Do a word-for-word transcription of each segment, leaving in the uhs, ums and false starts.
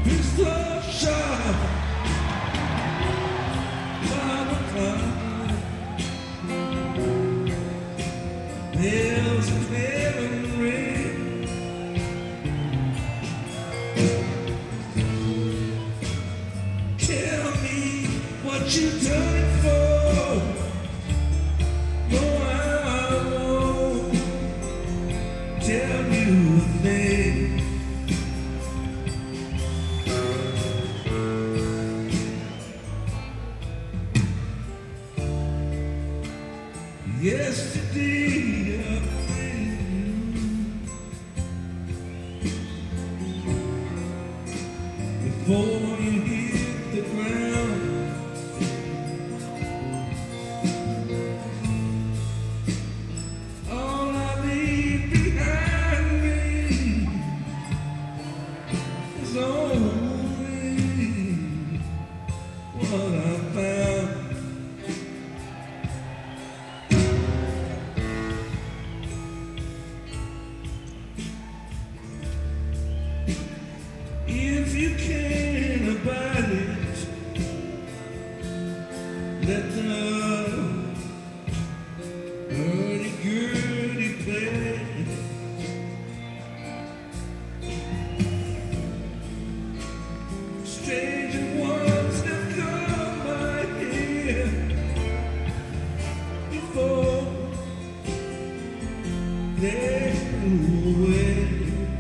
pistol shot by the cloud. There's a heaven rain. Tell me what you done it for. No, I won't tell you a thing. Yesterday I prayed before you hit the ground. All I leave behind me is only what I found. If you can't abide it, let the hurdy-gurdy play. Stranger ones have come by here before they flew away.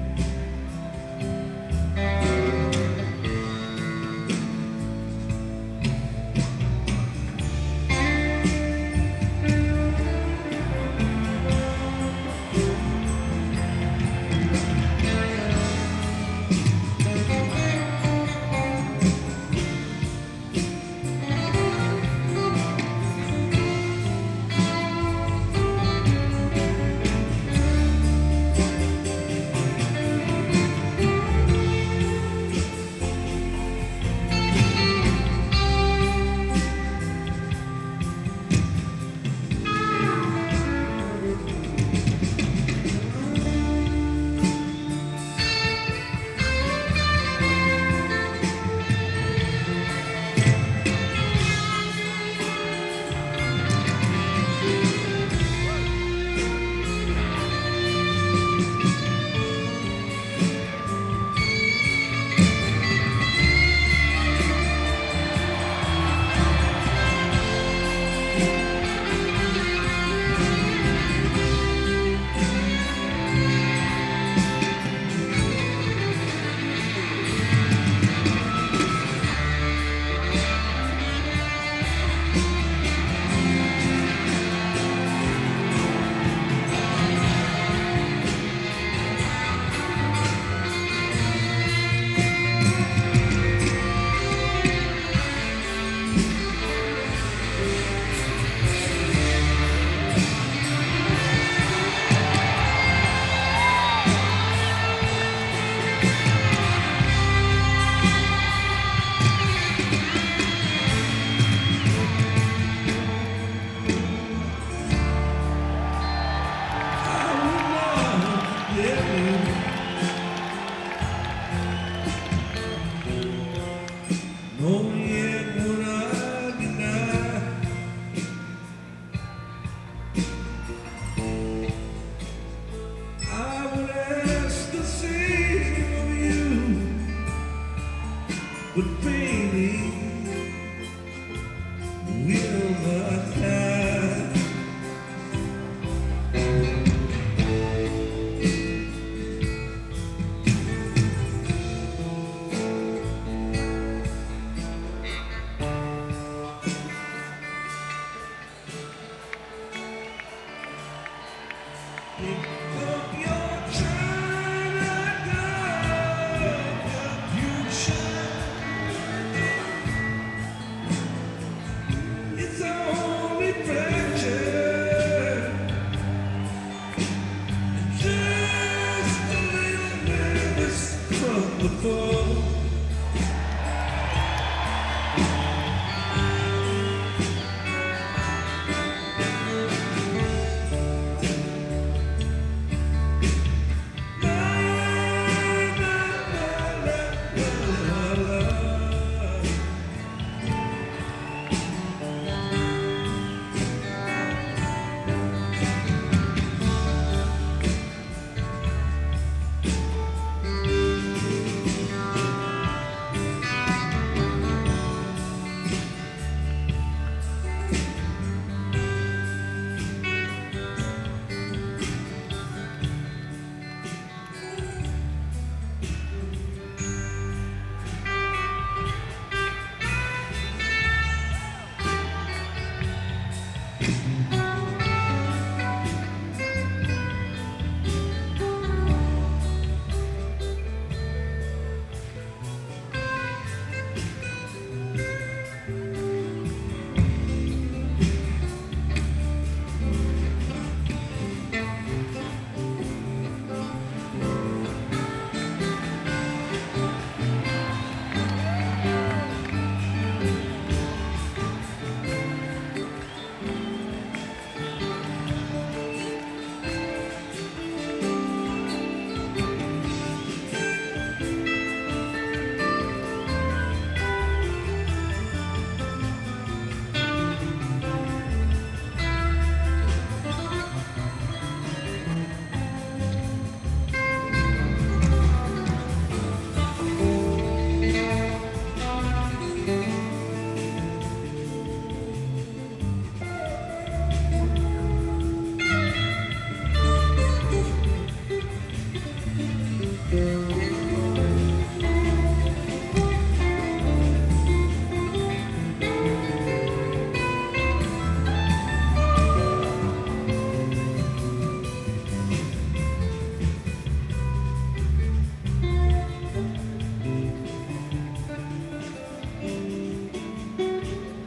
Oh, yet would I deny I would ask the same of you, but baby, will not die. Pick up your China doll, future. It's only fracture, just a little nervous from the fall.